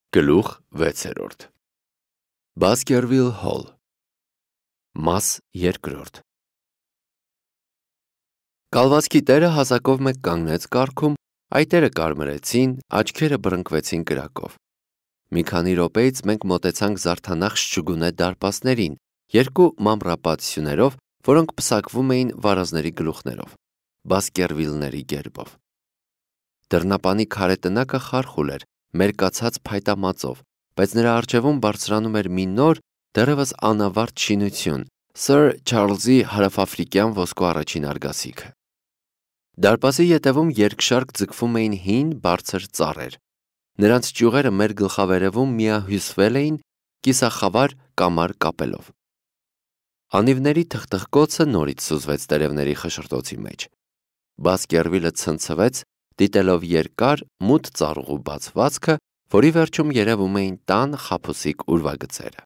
Գլուխ 6 Baskerville Hall Մաս 2 Կալվածքի տերը հասակով մեկ կանգնեց կառքում, այտերը կարմրեցին, աչքերը բռնկվեցին կրակով։ Մի քանի րոպեից մենք մոտեցանք զարդանախշ չուգունե դարպասներին, երկու մամռապատություններով, որոնք պսակվում էին վարազների գլուխներով, Baskerville-ների գերբով։ Դռնապանի քարե տնակը խարխուլ էր, մերկացած փայտամածով, բայց նրա առջևում բարձրանում էր մի նոր, դեռևս անավարտ շինություն, Սր Չարլզի հարավաֆրիկյան ոսկու առաջին արգասիքը։ Դարպասի ետևում երկշարք ձգվում էին հին, բարձր ծառեր։ Նրանց ճյուղերը մեր գլխավերևում միահյուսվել էին կիսախավար կամար կապելով։ Անիվների թխթխկոցը նորից սուզվեց տերևների խշշրտոցի մեջ։ Baskerville-ը ցնցվեց, դիտելով երկար, մութ ծառուղու բացվածքը, որի վերջում երևում էին տան խաբուսիկ ուրվագծերը։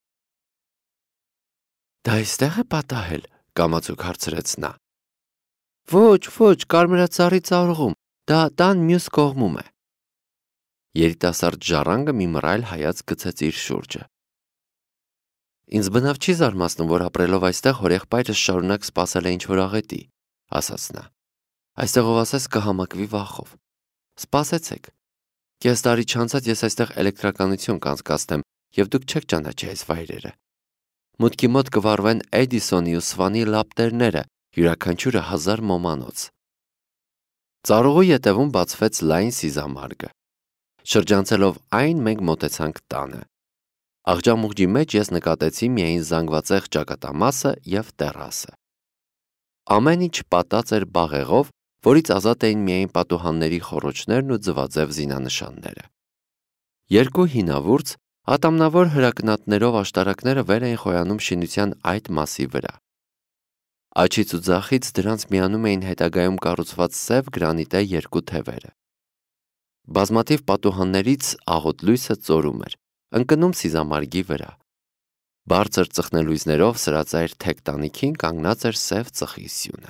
«Դա այստեղ է պատահել», կամացուկ հարցրեց նա։ Ոչ, կարմրածառի ծառուղում, դա տան մյուս կողմում է։ Երիտասարդ ժառանգը մի մռայլ հայացք գցեց իր շուրջը։ Ինձ բնավ չի զարմացնում, որ ապրելով այստեղ հորեղբայրս շարունակ սպասել է ինչ-որ աղետի, ասաց նա։ Այստեղ ով ասես կհամակվի վախով։ Սպասեցեք։ Կես տարի չանցած ես այստեղ էլեկտրականություն կանցկացնեմ, և դուք չեք ճանաչի այս վայրերը։ Մուտքի մոտ կվառվեն Էդիսոնի ու Սվանի լապտերները, յուրաքանչյուրը 1000 մոմանոց։ Ծառուղու ետևում բացվեց լայն սիզամարգը։ Շրջանցելով այն, մենք մոտեցանք տանը։ Աղջամուղջի մեջ ես նկատեցի միայն զանգվածեղ ճակատամասը և տեռասը։ Ամեն ինչ պատած էր բաղեղով, որից ազատ էին միայն պատուհանների խոռոչներն ու ձվաձև զինանշանները։ Երկու հինավուրց, ատամնավոր հրակնատներով աշտարակները վեր էին խոյանում շինության այդ մասի վրա։ Աջից ու ձախից դրանց միանում էին հետագայում կառուցված սև գրանիտե երկու թևերը։ Բազմաթիվ պատուհաններից աղոտ լույսը ծորում էր, ընկնում սիզամարգի վրա։ Բարձր ծխնելույզներով սրածայր թեք տանիքին կանգնած էր սև ծխի սյունը։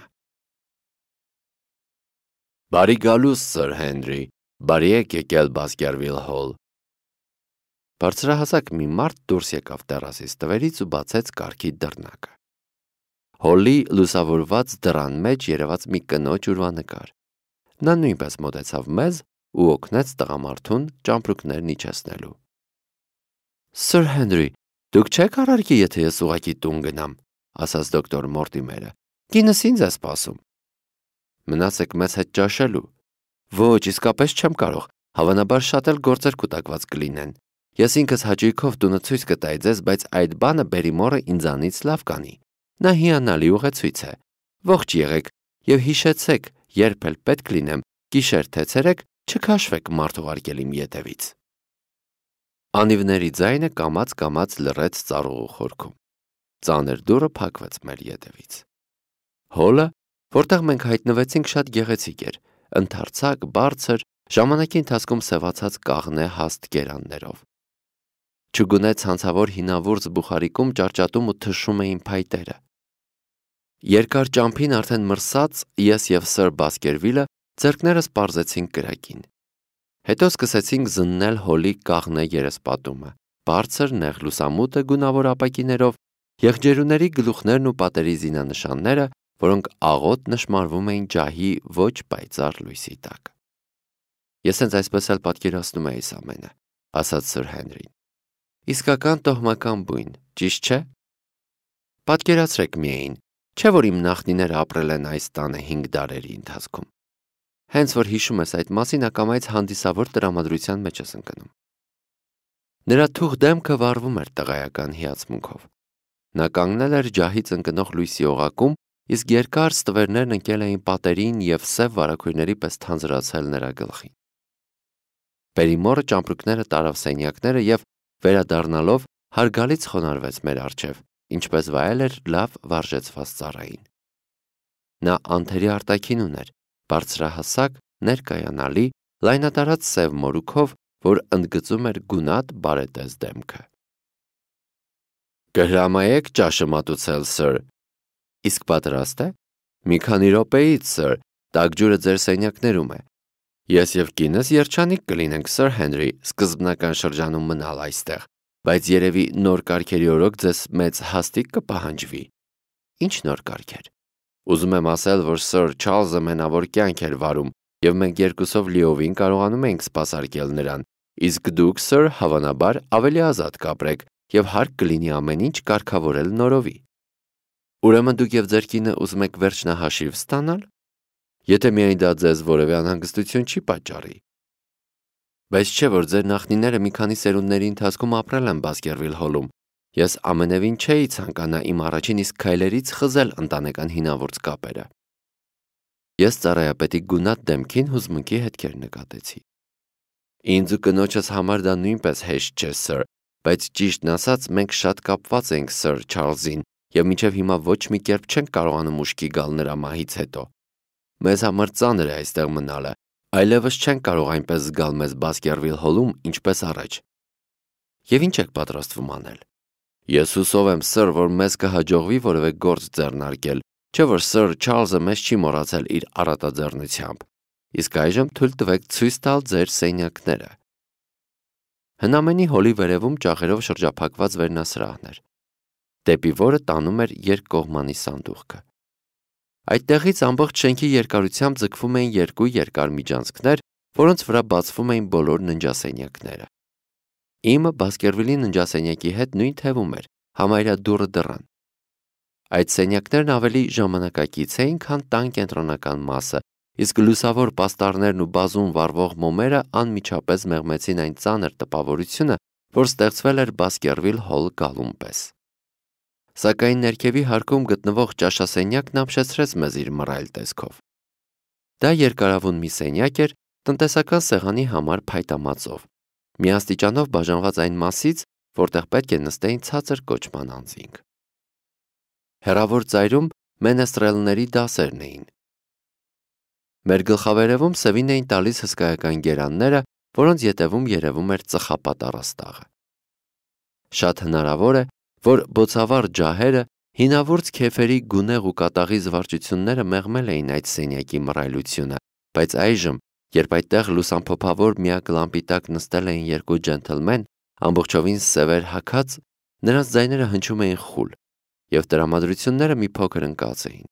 Բարի գալուս, Սր Հենրի, բարի եք եկել Baskerville Hall։ Բարձրահասակ մի մարդ դուրս եկավ տեռասից տվերից ու բացեց կառքի դռնակը։ Հոլի լուսավորված դռան մեջ երևաց մի կնոջ ուրվանկար։ Նա նույնպես մոտեցավ մեզ ու օգնեց տղամարդուն ճամպրուկներն իջեցնելու։ Սր Հենրի, դուք չեք առարկի, եթե ես ուղղակի տուն գնամ, ասաց դոկտոր Մորտիմերը։ Կինս ինձ է սպասում։ Մնացեք մեզ հետ ճաշելու։ Ոչ, իսկապես չեմ կարող, հավանաբար շատ էլ գործեր կուտակված կլինեն։ Ես ինքս հաճույքով տունը ցույց կտայի ձեզ, բայց այդ բանը Բերիմորը ինձանից լավ կանի։ Նա հիանալի ուղեցույց է։ Ողջ եղեք և հիշեցեք, երբ էլ պետք լինեմ, գիշեր թե ցերեկ, չքաշվեք մարդ ուղարկել իմ ետևից։ Անիվների ձայնը կամաց լռեց ծառուղու խորքում։ Ծանր դուռը փակվեց մեր ետևից։ Հոլը, որտեղ մենք հայտնվեցինք, շատ գեղեցիկ էր, ընդարձակ, բարձր, ժամանակի ընթացքում սևացած կաղնե հաստ կերաններով։ Չուգունե ցանցավոր հինավուրց բուխարիկում ճարճատում ու թշում էին փայտերը։ Երկար ճամփին արդեն մրսած ես և Սր Baskerville-ը ձեռքներս պարզեցինք կրակին։ Հետո սկսեցինք զննել հոլի կաղնե երեսպատումը, բարձր նեղ լուսամուտը գունավոր ապակիներով, եղջերուների գլուխներն ու պատերի զինանշանները, որոնք աղոտ նշմարվում էին ջահի ոչ պայծառ լույսի տակ։ Ես հենց այսպես էլ պատկերացնում էի այս ամենը, ասաց Սր Հենրին։ Իսկական տոհմական բույն, ճիշտ չէ։ Պատկերացրեք միայն, չէ՞ որ իմ նախնիները ապրել են այս տանը 5 դարերի ընթացքում։ Հենց որ հիշում ես այդ մասին, ակամայից հանդիսավոր տրամադրության մեջ ես ընկնում։ Նրա թուխ դեմքը վառվում էր տղայական հիացմունքով։ Նա կանգնել էր ջահից ընկնող լույսի օղակում, իսկ երկար ստվերներն ընկել էին պատերին և սև վարագույրների պես թանձրացել նրա գլխին։ Բերիմորը ճամպրուկները տարավ սենյակները և, վերադառնալով, հարգալից խոնարհվեց մեր առջև, ինչպես վայել էր լավ վարժեցված ծառային։ Նա անթերի արտաքին ուներ, բարձրահասակ, ներկայանալի, լայնատարած սև մորուքով, որ ընդգծում էր գունատ բարետես դեմքը։ Կհրամայեք ճաշը մատուցել, Սր։ Իսկ պատրաստ է։ Մի քանի րոպեից, Սր, տաք ջուրը ձեր սենյակներում է։ Ես եւ կինս երջանիկ կլինենք, Սր Հենրի, սկզբնական շրջանում մնալ այստեղ, բայց երևի նոր կարգերի օրոք ձեզ մեծ հաստիկ կպահանջվի։ Ինչ նոր կարգեր։ Ուզում եմ ասել, որ Սր Չարլզը մենավոր կյանք էր վարում, եւ մենք երկուսով լիովին կարողանում ենք սպասարկել նրան, իսկ դուք, Սր, հավանաբար ավելի ազատ կապրեք եւ հարկ կլինի ամեն ինչ կարգավորել նորովի։ Ուրեմն դուք եւ ձեր կինը ուզում եք վերջնահաշիվ ստանալ։ Եթե միայն դա ձեզ որևէ անհանգստություն չի պատճառի։ Բայց չէ՞ որ ձեր նախնիները մի քանի սերունդների ընթացքում ապրել են Բասկերվիլ Հոլում։ Ես ամենևին չէի ցանկանա իմ առաջին իսկ քայլերից խզել ընտանեկան հինավուրց կապերը։ Ես ծառայապետի գունատ դեմքին հուզմունքի հետքեր նկատեցի։ Ինձ ու կնոջս համար դա նույնպես հեշտ չէ, Սր, բայց ճիշտն ասած մենք շատ կապված ենք Սր Չարլզին եւ մինչեւ հիմա ոչ մի կերպ չենք կարողանում ուշքի գալ նրա մահից հետո։ Մեզ համար ծանր է այստեղ մնալը, այլևս չենք կարող այնպես զգալ մեզ Բասկերվիլ Հոլում, ինչպես առաջ։ Եվ ինչ եք պատրաստվում անել։ Ես հուսով եմ, Սր, որ մեզ կհաջողվի որևէ գործ ձեռնարկել, չէ՞ որ Սր Չարլզը մեզ չի մոռացել իր առատաձեռնությամբ։ Իսկ այժմ թույլ տվեք ցույց տալ ձեր սենյակները։ Հնամենի հոլի վերևում ճաղերով շրջափակված վերնասրահն էր, դեպի որը տանում էր երկկողմանի սանդուղքը։ Այդտեղից ամբողջ շենքի երկարությամբ ձգվում էին երկու երկար միջանցքներ, որոնց վրա բացվում էին բոլոր ննջասենյակները։ Իմը Բասկերվիլի ննջասենյակի հետ նույն թևում էր, համարյա դուռը դռան։ Այդ սենյակներն ավելի ժամանակակից էին, քան տան կենտրոնական մասը, իսկ լուսավոր պաստառներն ու բազում վառվող մոմերը անմիջապես մեղմեցին այն ծանր տպավորությունը, որ ստեղծվել էր Բասկերվիլ Հոլ գալուն պես։ Սակայն ներքևի հարկում գտնվող ճաշասենյակն ամշեցրեց մեզ իր մռայլ տեսքով։ Դա երկարավուն մի սենյակ էր, տնտեսական սեղանի համար փայտամածով, միաստիճանով բաժանված այն մասից, որտեղ պետք է նստեին ցածր կոչման անձինք։ Հեռավոր ծայրում մենեստրելների դասերն էին։ Մեր գլխավերևում սևին էին տալիս հսկայական գերանները, որոնց ետևում երևում էր ծխապատ առաստաղը։ Շատ հնարավոր է, որ բոցավառ ջահերը, հինավուրց քեֆերի գունեղ ու կատաղի զվարճությունները մեղմել էին այդ սենյակի մռայլությունը, բայց այժմ, երբ այդտեղ լուսամփոփավոր միակ լամպի տակ նստել էին երկու ջենթլմեն, ամբողջովին սևեր հագած, նրանց ձայները հնչում էին խուլ, եւ տրամադրությունները մի փոքր ընկած էին։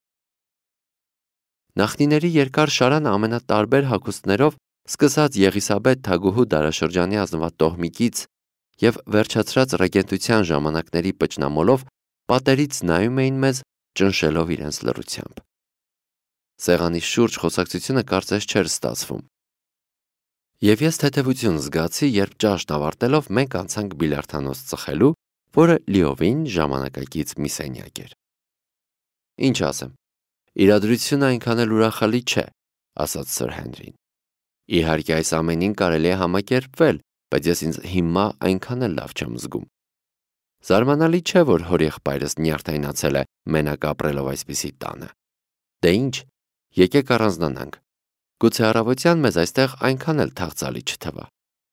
Նախնիների երկար շարանը ամենատարբեր հագուստներով, սկսած Եղիսաբեթ թագուհու դարաշրջանի ազնվատոհմիկից եւ վերջացրած ռեգենտության ժամանակների պճնամոլով, պատերից նայում էին մեզ, ճնշելով իրենց լռությամբ։ Սեղանի շուրջ խոսակցությունը կարծես չէր ստացվում։ Եվ ես թեթևություն զգացի, երբ ճաշն ավարտելով մենք անցանք բիլիարդանոց ծխելու, որը լիովին ժամանակակից մի սենյակ էր։ Ինչ ասեմ, իրադրությունը այնքան էլ ուրախալի չէ, ասաց Սր Հենրին։ Իհարկե այս ամենին կարելի է համակերպվել, բայց ես ինձ հիմա այնքան էլ լավ չեմ զգում։ Զարմանալի չէ, որ հորեղբայրս նյարդայնացել է մենակ ապրելով այսպիսի տանը։ Դե ինչ, եկեք առանձնանանք։ Գուցե առավոտյան մեզ այստեղ այնքան էլ թախծալի չթվա։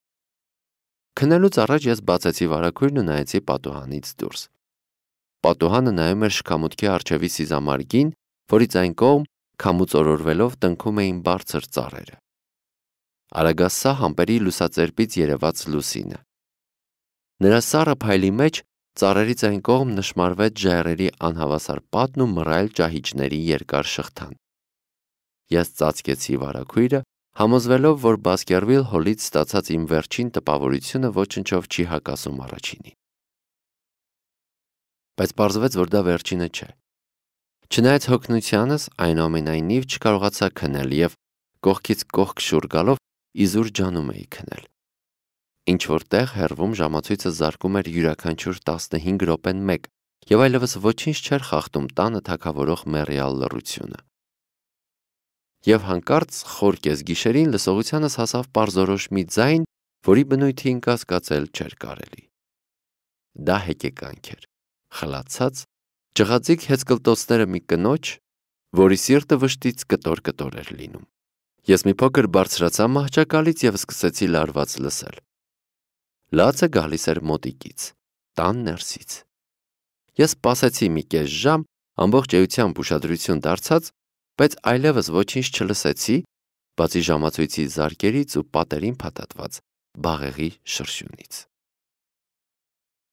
Քնելուց առաջ ես բացեցի վարագույրն ու նայեցի պատուհանից դուրս։ Պատուհանը նայում էր շքամուտքի առջևի սիզամարգին, որից այն կողմ, քամուց օրորվելով տնքում էին բարձր ծառերը։ Արագասա համբերի լուսածերպից երևաց լուսինը։ Նրա սառը փայլի մեջ ծառերից այն կողմ նշմարվեց ժայռերի անհավասար պատն ու մռայլ ճահիճների երկար շղթան։ Ես ծածկեցի վարագույրը, համոզվելով, որ Բասկերվիլ Հոլից ստացած իմ վերջին տպավորությունը ոչնչով չի հակասում առաջինին։ Բայց պարզվեց, որ դա վերջինը չէ։ Չնայած հոգնությանս, այնուամենայնիվ չկարողացա քնել եւ կողքից կողք շուռ գալով իզուր ջանում էի քնել։ Ինչ որտեղ հեռվում ժամացույցը զարկում էր յուրաքանչյուր 15 րոպեն մեկ եւ այլևս ոչինչ չէր խախտում տանը թագավորող մեռյալ լռությունը։ Եվ հանկարծ խոր կեսգիշերին լսողությանս հասավ պարզորոշ մի ձայն, որի բնույթին կասկածել չէր կարելի։ Դա հեկեկանք էր, խլացած, ջղաձիգ հեծկլտոցները մի կնոջ, որի սիրտը վշտից կտոր-կտոր էր լինում։ Ես մի փոքր բարձրացա մահճակալից եւ սկսեցի լարված լսել։ Լացը գալիս էր մոտիկից, տան ներսից։ Ես սպասեցի մի կես ժամ, ամբողջ էությամբ ուշադրություն դարձած, բայց այլևս ոչինչ չլսեցի, բացի ժամացույցի զարկերից ու պատերին փաթաթված բաղեղի շրշյունից։